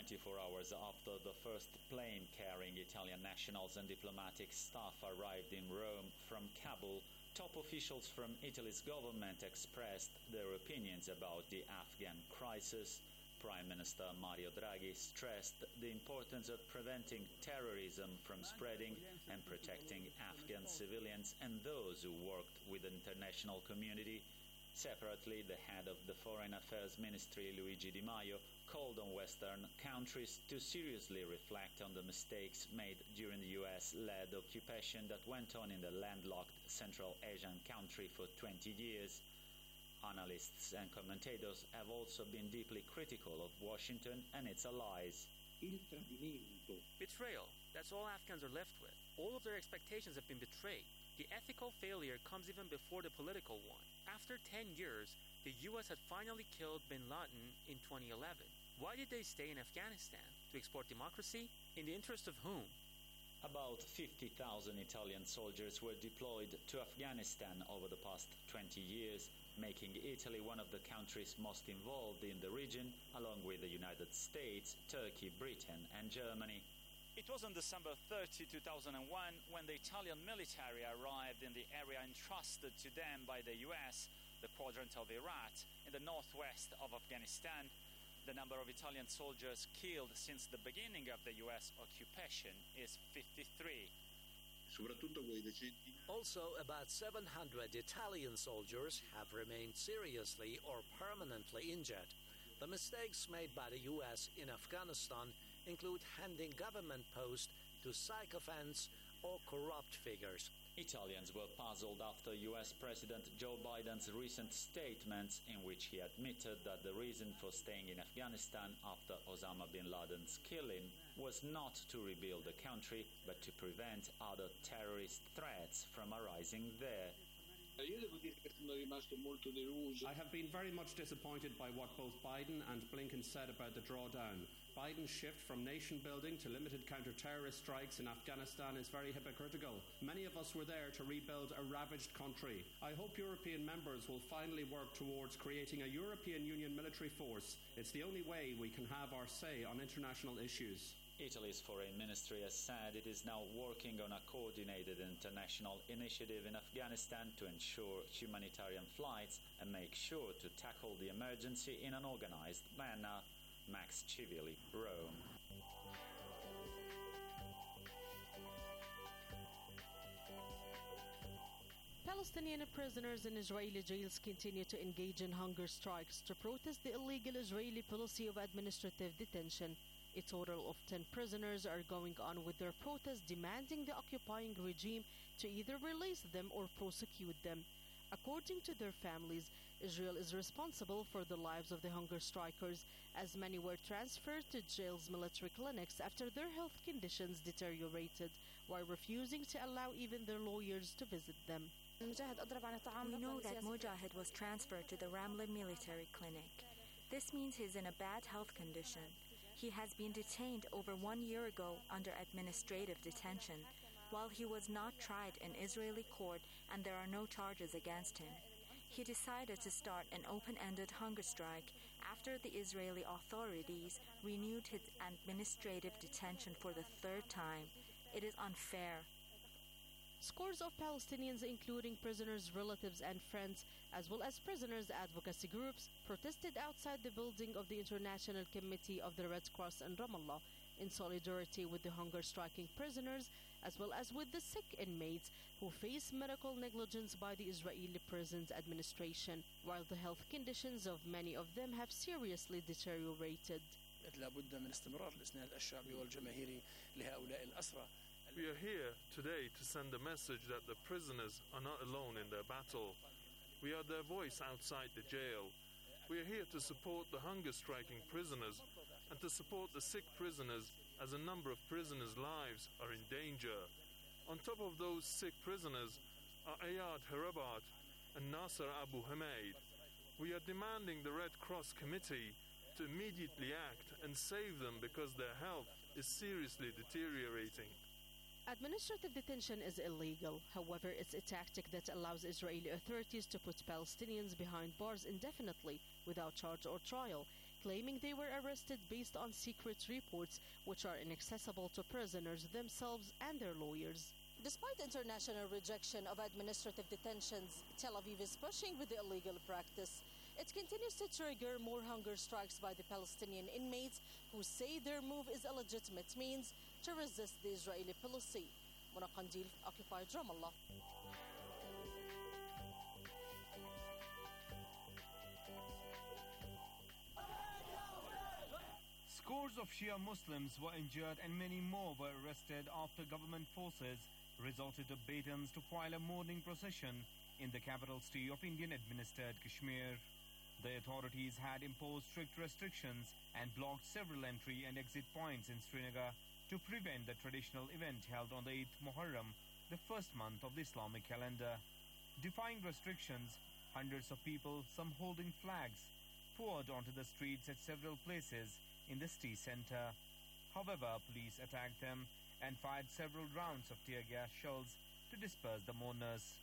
twenty-four hours after the first plane carrying Italian nationals and diplomatic staff arrived in Rome from Kabul, top officials from Italy's government expressed their opinions about the Afghan crisis. Prime Minister Mario Draghi stressed the importance of preventing terrorism from spreading and protecting Afghan civilians and those who worked with the international community. Separately, the head of the Foreign Affairs Ministry, Luigi Di Maio, called on Western countries to seriously reflect on the mistakes made during the U S-led occupation that went on in the landlocked Central Asian country for twenty years. Analysts and commentators have also been deeply critical of Washington and its allies. Betrayal. That's all Afghans are left with. All of their expectations have been betrayed. The ethical failure comes even before the political one. After ten years, the U S had finally killed bin Laden in twenty eleven. Why did they stay in Afghanistan? To export democracy? In the interest of whom? About fifty thousand Italian soldiers were deployed to Afghanistan over the past twenty years, making Italy one of the countries most involved in the region, along with the United States, Turkey, Britain, and Germany. It was on December thirtieth, two thousand one, when the Italian military arrived in the area entrusted to them by the U S, the quadrant of Herat, in the northwest of Afghanistan. The number of Italian soldiers killed since the beginning of the U S occupation is fifty-three. Also, about seven hundred Italian soldiers have remained seriously or permanently injured. The mistakes made by the U S in Afghanistan include handing government posts to sycophants or corrupt figures. Italians were puzzled after U S President Joe Biden's recent statements in which he admitted that the reason for staying in Afghanistan after Osama bin Laden's killing was not to rebuild the country, but to prevent other terrorist threats from arising there. I have been very much disappointed by what both Biden and Blinken said about the drawdown. Biden's shift from nation building to limited counter-terrorist strikes in Afghanistan is very hypocritical. Many of us were there to rebuild a ravaged country. I hope European members will finally work towards creating a European Union military force. It's the only way we can have our say on international issues. Italy's foreign ministry has said it is now working on a coordinated international initiative in Afghanistan to ensure humanitarian flights and make sure to tackle the emergency in an organized manner. Max Civili, Rome. Palestinian prisoners in Israeli jails continue to engage in hunger strikes to protest the illegal Israeli policy of administrative detention. A total of ten prisoners are going on with their protest, demanding the occupying regime to either release them or prosecute them. According to their families, Israel is responsible for the lives of the hunger strikers, as many were transferred to jail's military clinics after their health conditions deteriorated, while refusing to allow even their lawyers to visit them. We know that Mujahid was transferred to the Ramla military clinic. This means he's in a bad health condition. He has been detained over one year ago under administrative detention, while he was not tried in Israeli court and there are no charges against him. He decided to start an open-ended hunger strike after the Israeli authorities renewed his administrative detention for the third time. It is unfair. Scores of Palestinians, including prisoners' relatives and friends, as well as prisoners' advocacy groups, protested outside the building of the International Committee of the Red Cross in Ramallah in solidarity with the hunger-striking prisoners, as well as with the sick inmates who face medical negligence by the Israeli Prisons Administration, while the health conditions of many of them have seriously deteriorated. We are here today to send a message that the prisoners are not alone in their battle. We are their voice outside the jail. We are here to support the hunger-striking prisoners and to support the sick prisoners, as a number of prisoners' lives are in danger. On top of those sick prisoners are Ayad Harabat and Nasser Abu Hamid. We are demanding the Red Cross Committee to immediately act and save them because their health is seriously deteriorating. Administrative detention is illegal. However, it's a tactic that allows Israeli authorities to put Palestinians behind bars indefinitely without charge or trial. claiming they were arrested based on secret reports which are inaccessible to prisoners themselves and their lawyers. Despite international rejection of administrative detentions, Tel Aviv is pushing with the illegal practice. It continues to trigger more hunger strikes by the Palestinian inmates who say their move is a legitimate means to resist the Israeli policy. Mona Qandil, Occupied Ramallah. Scores of Shia Muslims were injured and many more were arrested after government forces resorted to batons to file a mourning procession in the capital city of Indian-administered Kashmir. The authorities had imposed strict restrictions and blocked several entry and exit points in Srinagar to prevent the traditional event held on the eighth Muharram, the first month of the Islamic calendar. Defying restrictions, hundreds of people, some holding flags, poured onto the streets at several places in the city center. However, police attacked them and fired several rounds of tear gas shells to disperse the mourners.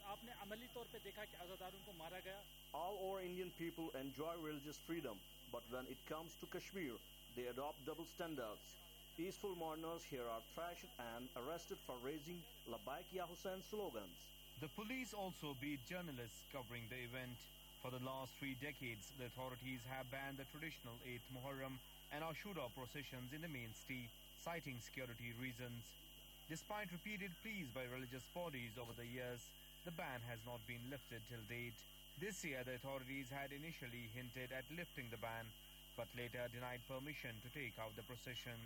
All our Indian people enjoy religious freedom, but when it comes to Kashmir, they adopt double standards. Peaceful mourners here are thrashed and arrested for raising Labbaik Ya Hussain slogans. The police also beat journalists covering the event. For the last three decades, the authorities have banned the traditional eighth Muharram and Ashura processions in the main city, citing security reasons. Despite repeated pleas by religious bodies over the years, the ban has not been lifted till date. This year, the authorities had initially hinted at lifting the ban, but later denied permission to take out the procession.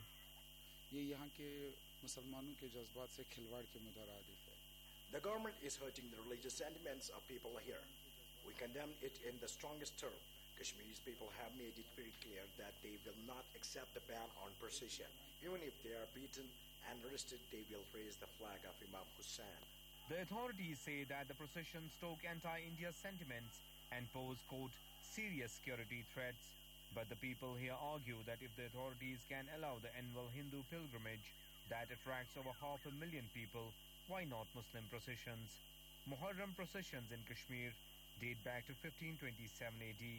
The government is hurting the religious sentiments of people here. We condemn it in the strongest term. Kashmir's people have made it very clear that they will not accept the ban on procession. Even if they are beaten and arrested, they will raise the flag of Imam Hussain. The authorities say that the procession stoke anti-India sentiments and pose, quote, serious security threats. But the people here argue that if the authorities can allow the annual Hindu pilgrimage that attracts over half a million people, why not Muslim processions? Muharram processions in Kashmir date back to fifteen twenty-seven A D.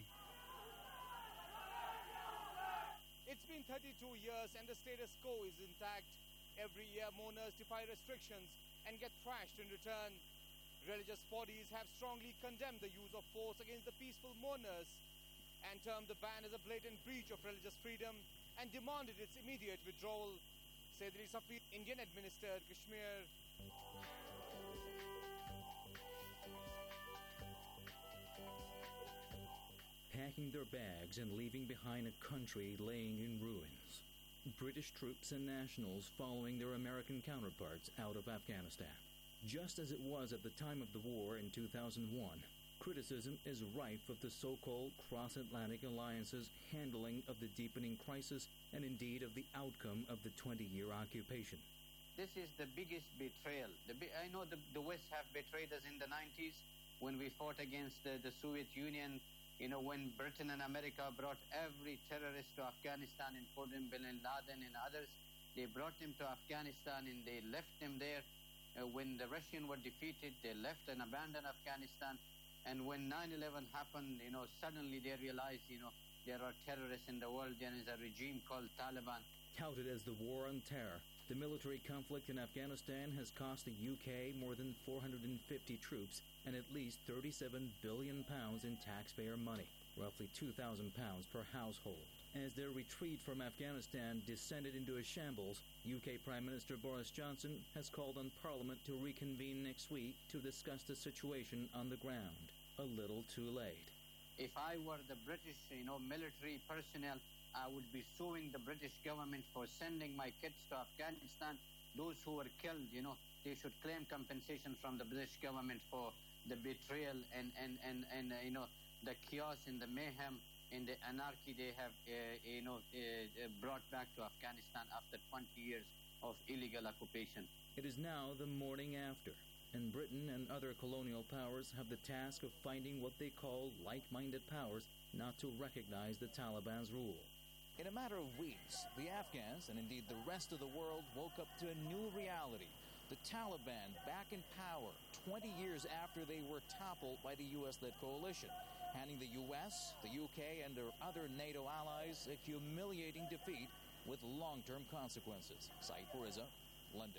It's been thirty-two years and the status quo is intact. Every year mourners defy restrictions and get thrashed in return. Religious bodies have strongly condemned the use of force against the peaceful mourners and termed the ban as a blatant breach of religious freedom and demanded its immediate withdrawal. Saidri Safi, Indian-administered Kashmir. Packing their bags and leaving behind a country laying in ruins. British troops and nationals following their American counterparts out of Afghanistan. Just as it was at the time of the war in two thousand one, criticism is rife of the so-called cross-Atlantic alliance's handling of the deepening crisis and indeed of the outcome of the twenty-year occupation. This is the biggest betrayal. The bi- I know the, the West have betrayed us in the nineties when we fought against the, the Soviet Union. You know, when Britain and America brought every terrorist to Afghanistan, including Bin Laden and others, they brought them to Afghanistan and they left them there. Uh, when the Russians were defeated, they left and abandoned Afghanistan. And when nine eleven happened, you know, suddenly they realized, you know, there are terrorists in the world. There is a regime called Taliban. Touted as the war on terror, the military conflict in Afghanistan has cost the U K more than four hundred fifty troops and at least thirty-seven billion pounds in taxpayer money, roughly two thousand pounds per household. As their retreat from Afghanistan descended into a shambles, U K Prime Minister Boris Johnson has called on Parliament to reconvene next week to discuss the situation on the ground. A little too late. If I were the British, you know, military personnel, I would be suing the British government for sending my kids to Afghanistan. Those who were killed, you know, they should claim compensation from the British government for the betrayal and, and, and, and uh, you know, the chaos and the mayhem and the anarchy they have, uh, you know, uh, brought back to Afghanistan after twenty years of illegal occupation. It is now the morning after, and Britain and other colonial powers have the task of finding what they call like-minded powers not to recognize the Taliban's rule. In a matter of weeks, the Afghans, and indeed the rest of the world, woke up to a new reality. The Taliban back in power twenty years after they were toppled by the U S-led coalition, handing the U S, the U K, and their other NATO allies a humiliating defeat with long-term consequences. Saeed Fariza, London.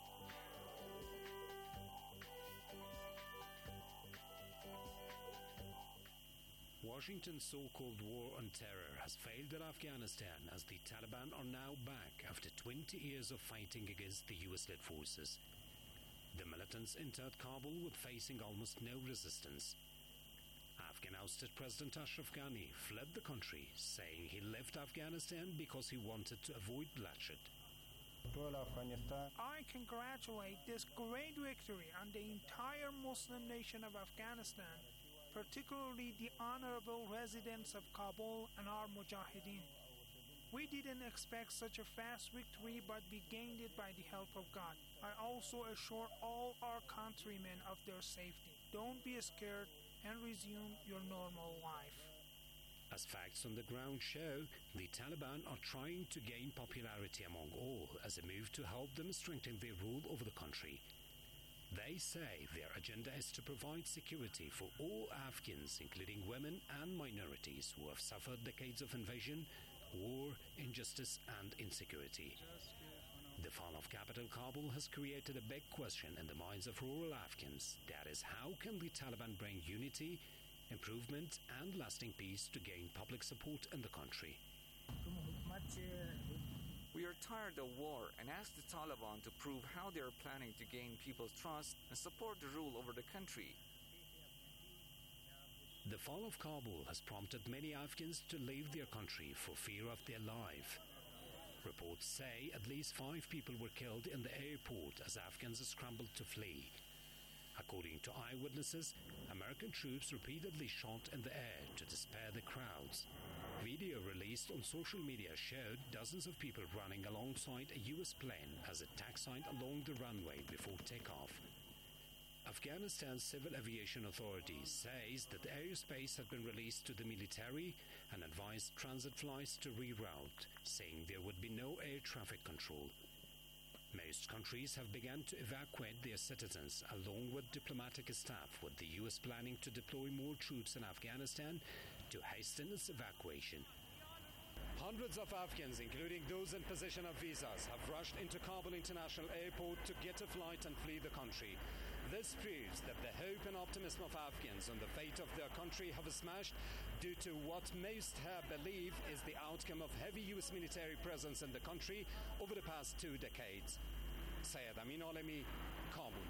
Washington's so-called war on terror has failed in Afghanistan as the Taliban are now back after twenty years of fighting against the U S-led forces. The militants entered Kabul with facing almost no resistance. Afghan ousted President Ashraf Ghani fled the country, saying he left Afghanistan because he wanted to avoid bloodshed. I congratulate this great victory on the entire Muslim nation of Afghanistan, particularly the honorable residents of Kabul and our Mujahideen. We didn't expect such a fast victory, but we gained it by the help of God. I also assure all our countrymen of their safety. Don't be scared and resume your normal life. As facts on the ground show, the Taliban are trying to gain popularity among all as a move to help them strengthen their rule over the country. They say their agenda is to provide security for all Afghans, including women and minorities who have suffered decades of invasion, war, injustice and insecurity. The fall of capital Kabul has created a big question in the minds of rural Afghans. That is, how can the Taliban bring unity, improvement and lasting peace to gain public support in the country? We are tired of war and ask the Taliban to prove how they are planning to gain people's trust and support the rule over the country. The fall of Kabul has prompted many Afghans to leave their country for fear of their life. Reports say at least five people were killed in the airport as Afghans scrambled to flee. According to eyewitnesses, American troops repeatedly shot in the air to disperse the crowds. Video released on social media showed dozens of people running alongside a U S plane as it taxied along the runway before takeoff. Afghanistan's Civil Aviation Authority says that the airspace had been released to the military and advised transit flights to reroute, saying there would be no air traffic control. Most countries have begun to evacuate their citizens along with diplomatic staff, with the U S planning to deploy more troops in Afghanistan to hasten its evacuation. Hundreds of Afghans, including those in possession of visas, have rushed into Kabul International Airport to get a flight and flee the country. This proves that the hope and optimism of Afghans on the fate of their country have smashed due to what most have believe is the outcome of heavy U S military presence in the country over the past two decades. Syed Amin Alemi, Kabul.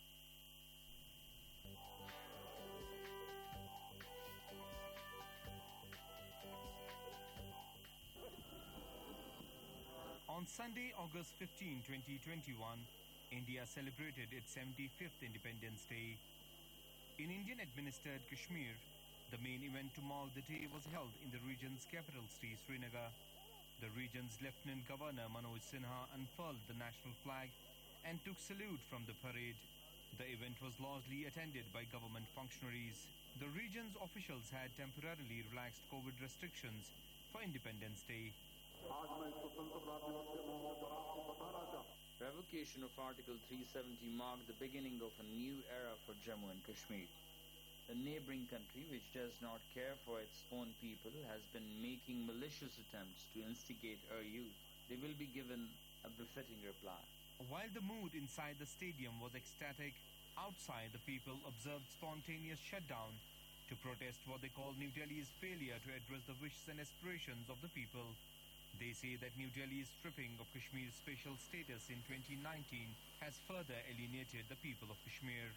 On Sunday, August fifteenth, twenty twenty-one, India celebrated its seventy-fifth Independence Day. In Indian-administered Kashmir, the main event to mark the day was held in the region's capital city, Srinagar. The region's Lieutenant Governor Manoj Sinha unfurled the national flag and took salute from the parade. The event was largely attended by government functionaries. The region's officials had temporarily relaxed COVID restrictions for Independence Day. Revocation of Article three seventy marked the beginning of a new era for Jammu and Kashmir. The neighboring country, which does not care for its own people, has been making malicious attempts to instigate our youth. They will be given a befitting reply. While the mood inside the stadium was ecstatic, outside the people observed spontaneous shutdown to protest what they call New Delhi's failure to address the wishes and aspirations of the people. They say that New Delhi's stripping of Kashmir's special status in twenty nineteen has further alienated the people of Kashmir.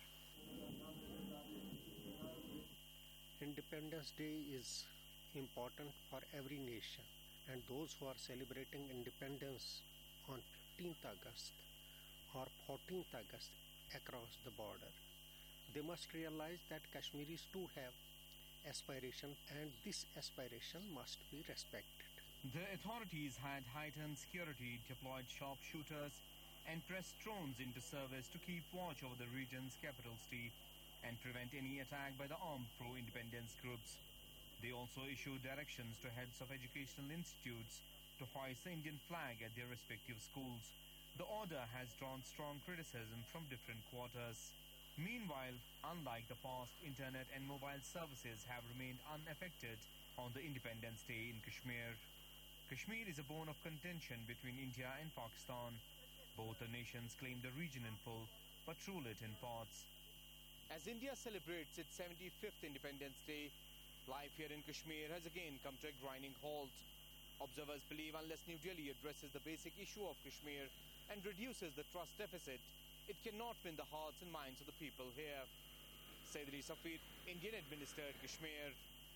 Independence Day is important for every nation, and those who are celebrating independence on fifteenth August or fourteenth August across the border, they must realize that Kashmiris too have aspiration, and this aspiration must be respected. The authorities had heightened security, deployed sharpshooters, and pressed drones into service to keep watch over the region's capital city and prevent any attack by the armed pro-independence groups. They also issued directions to heads of educational institutes to hoist the Indian flag at their respective schools. The order has drawn strong criticism from different quarters. Meanwhile, unlike the past, internet and mobile services have remained unaffected on the Independence Day in Kashmir. Kashmir is a bone of contention between India and Pakistan. Both the nations claim the region in full, but rule it in parts. As India celebrates its seventy-fifth Independence Day, life here in Kashmir has again come to a grinding halt. Observers believe unless New Delhi addresses the basic issue of Kashmir and reduces the trust deficit, it cannot win the hearts and minds of the people here. Said Ali Safir, Indian-administered Kashmir.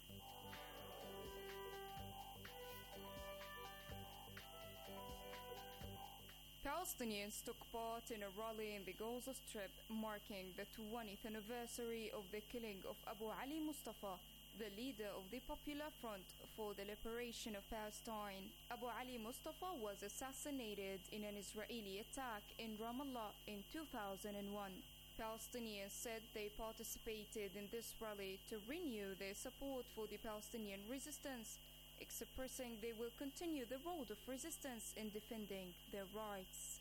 Palestinians took part in a rally in the Gaza Strip marking the twentieth anniversary of the killing of Abu Ali Mustafa, the leader of the Popular Front for the Liberation of Palestine. Abu Ali Mustafa was assassinated in an Israeli attack in Ramallah in two thousand one. Palestinians said they participated in this rally to renew their support for the Palestinian resistance, expressing they will continue the road of resistance in defending their rights.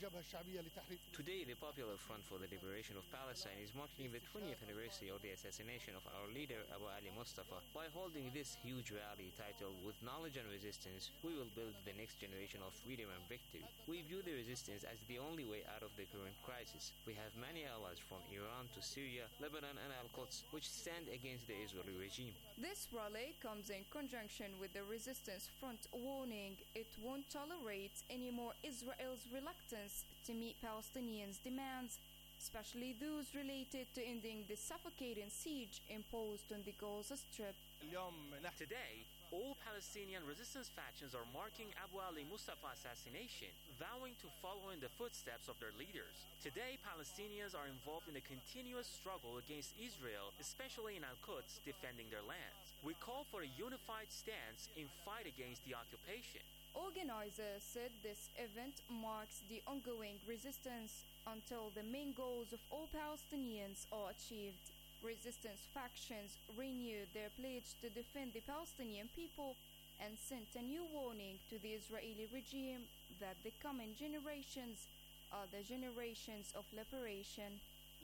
Today, the Popular Front for the Liberation of Palestine is marking the twentieth anniversary of the assassination of our leader Abu Ali Mustafa. By holding this huge rally titled "With Knowledge and Resistance, we will build the next generation of freedom and victory." We view the resistance as the only way out of the current crisis. We have many allies from Iran to Syria, Lebanon and Al-Quds, which stand against the Israeli regime. This rally comes in conjunction with the Resistance Front warning it won't tolerate any more Israel's reluctance to meet Palestinians' demands, especially those related to ending the suffocating siege imposed on the Gaza Strip. Today, all Palestinian resistance factions are marking Abu Ali Mustafa's assassination, vowing to follow in the footsteps of their leaders. Today, Palestinians are involved in a continuous struggle against Israel, especially in Al-Quds, defending their lands. We call for a unified stance in fight against the occupation. Organizers said this event marks the ongoing resistance until the main goals of all Palestinians are achieved. Resistance factions renewed their pledge to defend the Palestinian people and sent a new warning to the Israeli regime that the coming generations are the generations of liberation.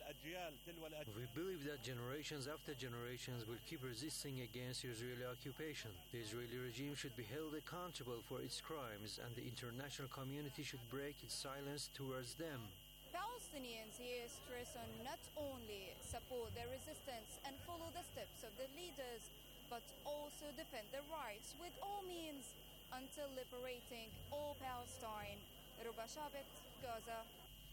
We believe that generations after generations will keep resisting against Israeli occupation. The Israeli regime should be held accountable for its crimes, and the international community should break its silence towards them. Palestinians here stress on not only support their resistance and follow the steps of their leaders, but also defend their rights with all means until liberating all Palestine. Ruba Shabit, Gaza.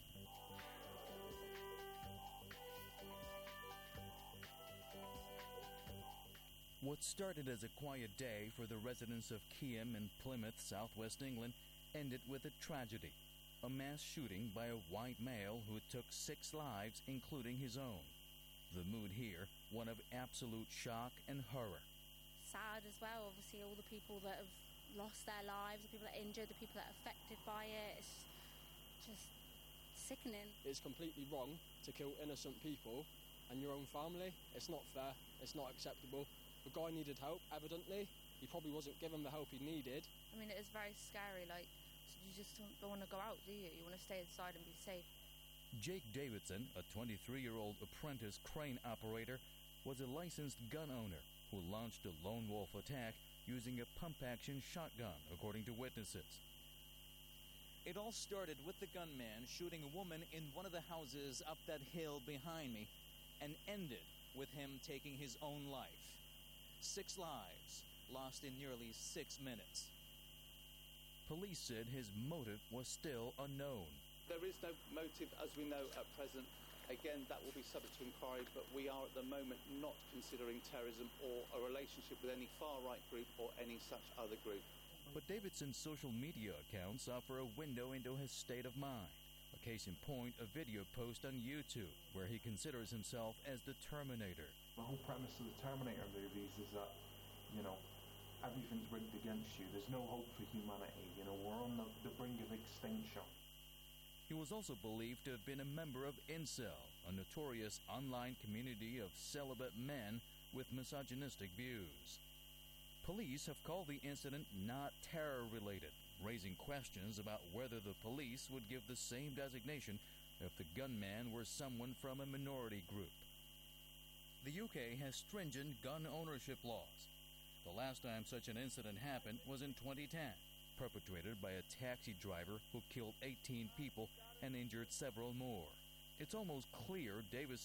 What started as a quiet day for the residents of Keyham in Plymouth, southwest England, ended with a tragedy. A mass shooting by a white male who took six lives, including his own. The mood here, one of absolute shock and horror. Sad as well, obviously, all the people that have lost their lives, the people that are injured, the people that are affected by it. It's just sickening. It's completely wrong to kill innocent people and your own family. It's not fair. It's not acceptable. The guy needed help, evidently. He probably wasn't given the help he needed. I mean, it is very scary. Like, you just don't, don't want to go out, do you? You want to stay inside and be safe. Jake Davidson, a twenty-three-year-old apprentice crane operator, was a licensed gun owner who launched a lone wolf attack using a pump-action shotgun, according to witnesses. It all started with the gunman shooting a woman in one of the houses up that hill behind me and ended with him taking his own life. Six lives lost in nearly six minutes. Police said his motive was still unknown. There is no motive as we know at present. Again, that will be subject to inquiry, but we are at the moment not considering terrorism or a relationship with any far-right group or any such other group. But Davidson's social media accounts offer a window into his state of mind. A case in point, a video post on YouTube where he considers himself as the Terminator. The whole premise of the Terminator movies is that, you know, everything's rigged against you. There's no hope for humanity. You know, we're on the, the brink of extinction. He was also believed to have been a member of Incel, a notorious online community of celibate men with misogynistic views. Police have called the incident not terror-related, raising questions about whether the police would give the same designation if the gunman were someone from a minority group. The U K has stringent gun ownership laws. The last time such an incident happened was in twenty ten, perpetrated by a taxi driver who killed eighteen people and injured several more. It's almost clear Davis